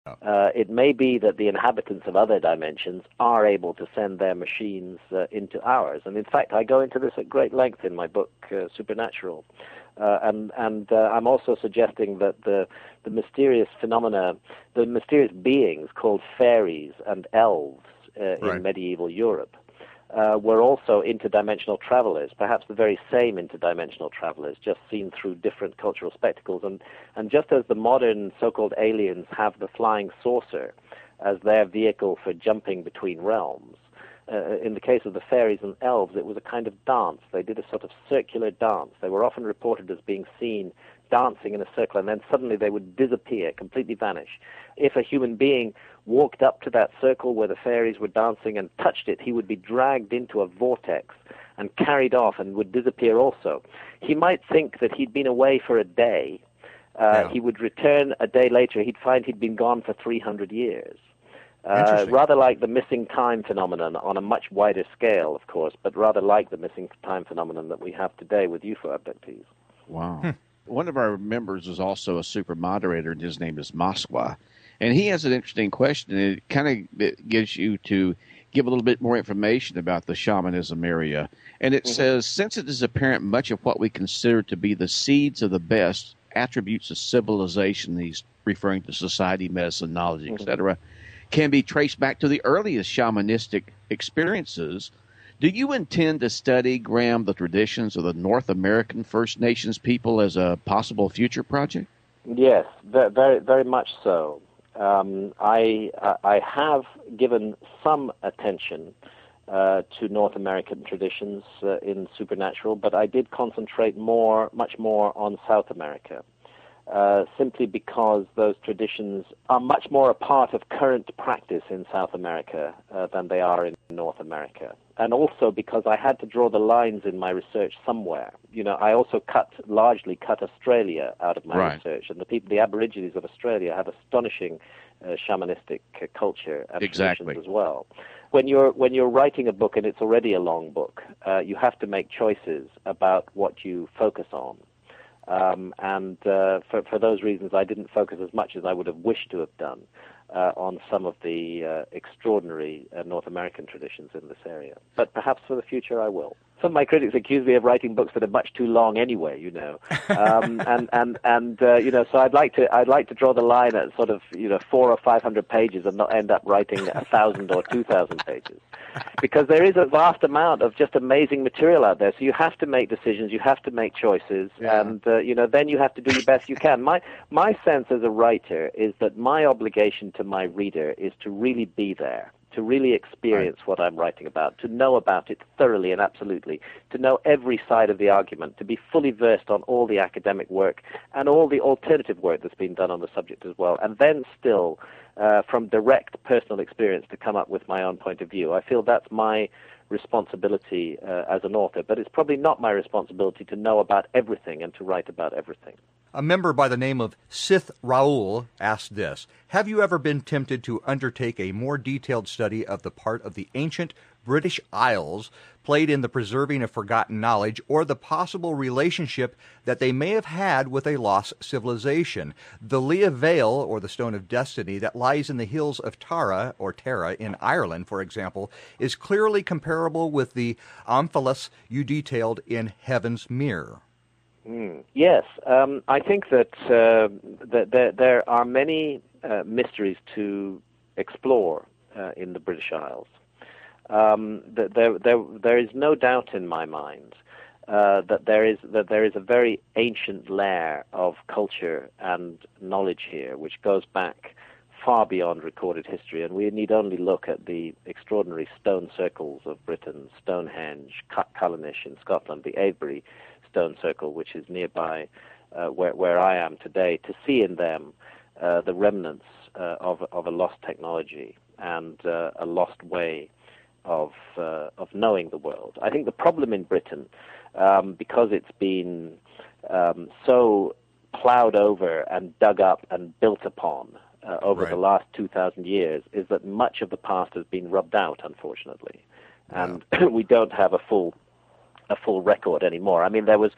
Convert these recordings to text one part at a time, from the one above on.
It may be that the inhabitants of other dimensions are able to send their machines into ours. And in fact, I go into this at great length in my book, Supernatural. And I'm also suggesting that the mysterious phenomena, the mysterious beings called fairies and elves in medieval Europe, were also interdimensional travelers, perhaps the very same interdimensional travelers, just seen through different cultural spectacles. And just as the modern so-called aliens have the flying saucer as their vehicle for jumping between realms, in the case of the fairies and elves, it was a kind of dance. They did a sort of circular dance. They were often reported as being seen dancing in a circle, and then suddenly they would disappear, completely vanish. If a human being walked up to that circle where the fairies were dancing and touched it, he would be dragged into a vortex and carried off and would disappear also. He might think that he'd been away for a day. He would return a day later. He'd find he'd been gone for 300 years. Rather like the missing time phenomenon on a much wider scale, of course, but rather like the missing time phenomenon that we have today with UFO abductees. Wow. One of our members is also a super moderator, and his name is Moskwa. And he has an interesting question, and it kind of gives you to give a little bit more information about the shamanism area. And it says, since it is apparent much of what we consider to be the seeds of the best attributes of civilization, he's referring to society, medicine, knowledge, etc., can be traced back to the earliest shamanistic experiences. Do you intend to study, Graham, the traditions of the North American First Nations people as a possible future project? Yes, very, very much so. I have given some attention to North American traditions in Supernatural, but I did concentrate much more on South America, simply because those traditions are much more a part of current practice in South America than they are in North America. And also because I had to draw the lines in my research somewhere. You know, I also largely cut Australia out of my research, and the Aborigines of Australia have astonishing shamanistic culture and traditions as well. When you're writing a book and it's already a long book, you have to make choices about what you focus on. And for those reasons, I didn't focus as much as I would have wished to have done on some of the extraordinary North American traditions in this area. But perhaps for the future I will. Some of my critics accuse me of writing books that are much too long anyway, you know. So I'd like to draw the line at sort of 400 or 500 pages and not end up writing 1,000 or 2,000 pages. Because there is a vast amount of just amazing material out there. So you have to make decisions, you have to make choices, and then you have to do the best you can. My sense as a writer is that my obligation to my reader is to really be there, to really experience what I'm writing about, to know about it thoroughly and absolutely, to know every side of the argument, to be fully versed on all the academic work and all the alternative work that's been done on the subject as well, and then still, from direct personal experience, to come up with my own point of view. I feel that's my responsibility as an author, but it's probably not my responsibility to know about everything and to write about everything. A member by the name of Sith Raoul asked this: have you ever been tempted to undertake a more detailed study of the part of the ancient British Isles played in the preserving of forgotten knowledge, or the possible relationship that they may have had with a lost civilization? The Leah Vale, or the Stone of Destiny, that lies in the hills of Tara, or Tara, in Ireland, for example, is clearly comparable with the Amphilis you detailed in Heaven's Mirror. Yes, I think that there are many mysteries to explore in the British Isles. There is no doubt in my mind that there is a very ancient layer of culture and knowledge here, which goes back far beyond recorded history, and we need only look at the extraordinary stone circles of Britain, Stonehenge, Callanish in Scotland, the Avebury Stone Circle, which is nearby where I am today, to see in them the remnants of a lost technology and a lost way of knowing the world. I think the problem in Britain, because it's been so plowed over and dug up and built upon over the last 2,000 years, is that much of the past has been rubbed out, unfortunately, and we don't have a full record anymore. I mean, there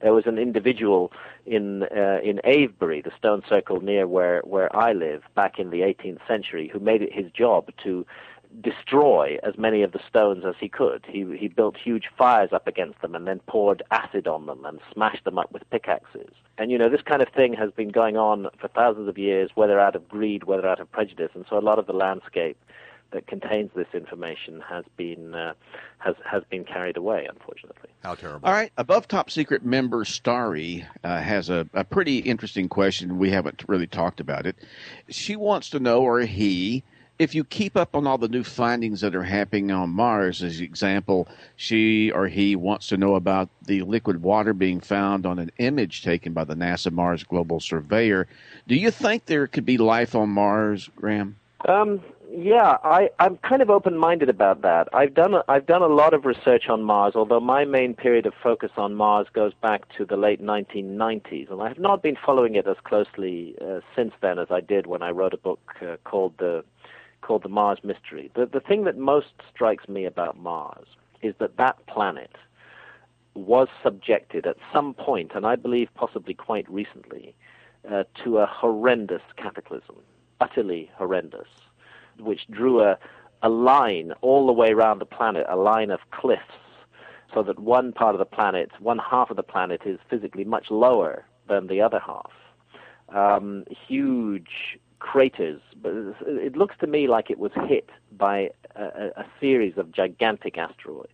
There was an individual in Avebury, the stone circle near where I live, back in the 18th century, who made it his job to destroy as many of the stones as he could. He built huge fires up against them and then poured acid on them and smashed them up with pickaxes. And, this kind of thing has been going on for thousands of years, whether out of greed, whether out of prejudice. And so a lot of the landscape that contains this information has been carried away, unfortunately. How terrible. All right. Above Top Secret member Starry has a pretty interesting question. We haven't really talked about it. She wants to know, or he, if you keep up on all the new findings that are happening on Mars, as an example, she or he wants to know about the liquid water being found on an image taken by the NASA Mars Global Surveyor. Do you think there could be life on Mars, Graham? Yeah, I'm kind of open-minded about that. I've done a lot of research on Mars, although my main period of focus on Mars goes back to the late 1990s, and I have not been following it as closely since then as I did when I wrote a book called the Mars Mystery. The thing that most strikes me about Mars is that planet was subjected at some point, and I believe possibly quite recently, to a horrendous cataclysm, utterly horrendous, which drew a line all the way around the planet, a line of cliffs, so that one half of the planet is physically much lower than the other half. Huge craters, but it looks to me like it was hit by a series of gigantic asteroids.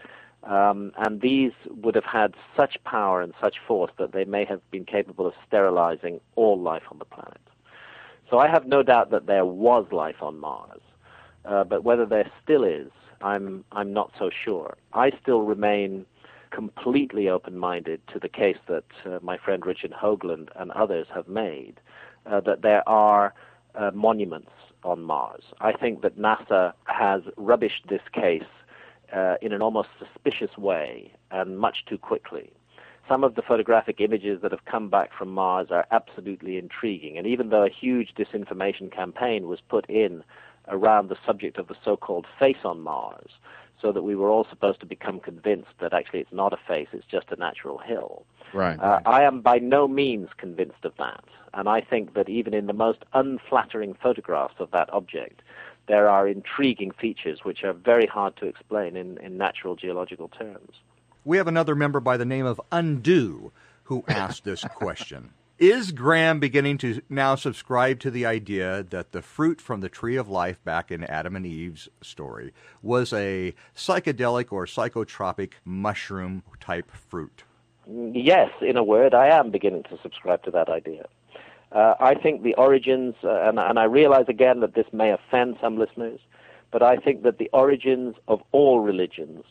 And these would have had such power and such force that they may have been capable of sterilizing all life on the planet. So I have no doubt that there was life on Mars, but whether there still is, I'm not so sure. I still remain completely open-minded to the case that my friend Richard Hoagland and others have made, that there are monuments on Mars. I think that NASA has rubbished this case in an almost suspicious way and much too quickly. Some of the photographic images that have come back from Mars are absolutely intriguing, and even though a huge disinformation campaign was put in around the subject of the so-called face on Mars, so that we were all supposed to become convinced that actually it's not a face, it's just a natural hill. Right. I am by no means convinced of that, and I think that even in the most unflattering photographs of that object, there are intriguing features which are very hard to explain in natural geological terms. We have another member by the name of Undo who asked this question. Is Graham beginning to now subscribe to the idea that the fruit from the tree of life back in Adam and Eve's story was a psychedelic or psychotropic mushroom-type fruit? Yes, in a word, I am beginning to subscribe to that idea. I think the origins, and I realize again that this may offend some listeners, but I think that the origins of all religions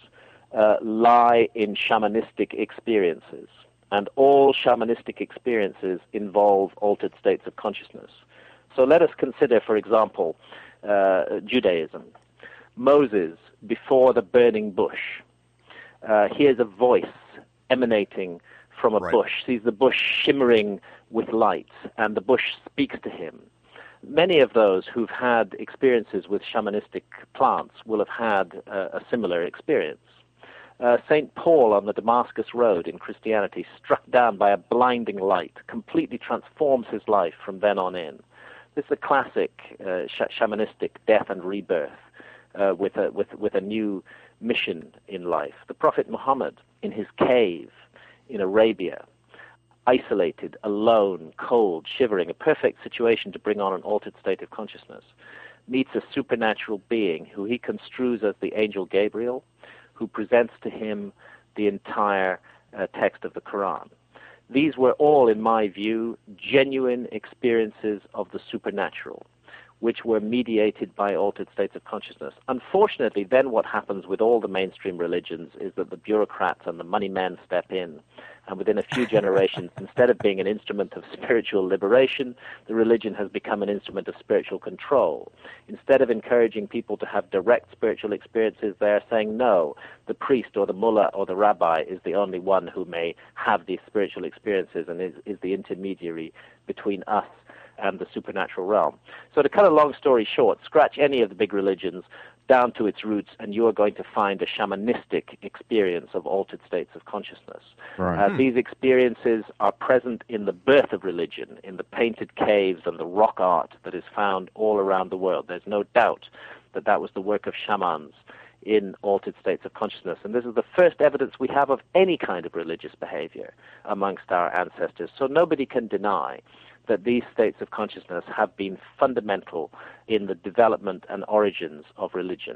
lie in shamanistic experiences. And all shamanistic experiences involve altered states of consciousness. So let us consider, for example, Judaism. Moses, before the burning bush, hears a voice emanating from a bush, sees the bush shimmering with light, and the bush speaks to him. Many of those who've had experiences with shamanistic plants will have had a similar experience. St. Paul on the Damascus Road in Christianity, struck down by a blinding light, completely transforms his life from then on in. This is a classic shamanistic death and rebirth with a new mission in life. The Prophet Muhammad, in his cave in Arabia, isolated, alone, cold, shivering, a perfect situation to bring on an altered state of consciousness, meets a supernatural being who he construes as the angel Gabriel, who presents to him the entire text of the Quran. These were all, in my view, genuine experiences of the supernatural, which were mediated by altered states of consciousness. Unfortunately, then what happens with all the mainstream religions is that the bureaucrats and the money men step in, and within a few generations, instead of being an instrument of spiritual liberation, the religion has become an instrument of spiritual control. Instead of encouraging people to have direct spiritual experiences, they are saying, no, the priest or the mullah or the rabbi is the only one who may have these spiritual experiences and is the intermediary between us and the supernatural realm. So to cut a long story short, scratch any of the big religions, down to its roots, and you are going to find a shamanistic experience of altered states of consciousness. Right. These experiences are present in the birth of religion, in the painted caves and the rock art that is found all around the world. There's no doubt that that was the work of shamans in altered states of consciousness. And this is the first evidence we have of any kind of religious behavior amongst our ancestors. So nobody can deny that these states of consciousness have been fundamental in the development and origins of religion.